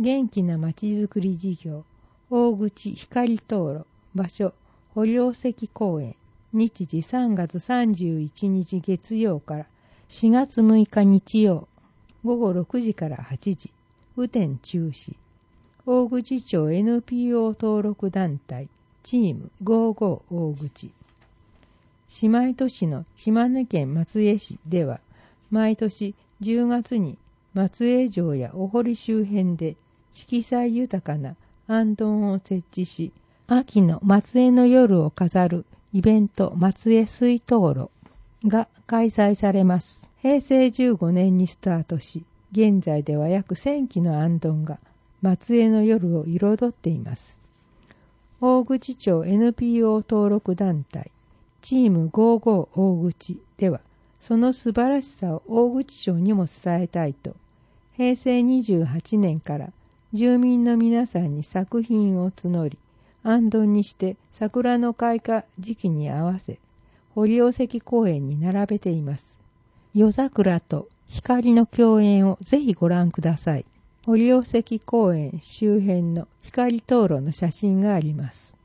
元気なまちづくり事業、大口光灯籠、場所、堀尾関公園、日時3月31日月曜から4月6日日曜、午後6時から8時、雨天中止。大口町 NPO 登録団体、チーム55大口。姉妹都市の島根県松江市では、毎年10月に松江城やお堀周辺で色彩豊かな行燈を設置し、秋の松江の夜を飾るイベント松江水灯籠が開催されます。平成15年にスタートし、現在では約1000基の行燈が松江の夜を彩っています。大口町 NPO 登録団体チーム55大口では、その素晴らしさを大口町にも伝えたいと、平成28年から住民の皆さんに作品を募り、行燈にして桜の開花時期に合わせ、堀尾関公園に並べています。夜桜と光の共演をぜひご覧ください。堀尾関公園周辺の光灯籠の写真があります。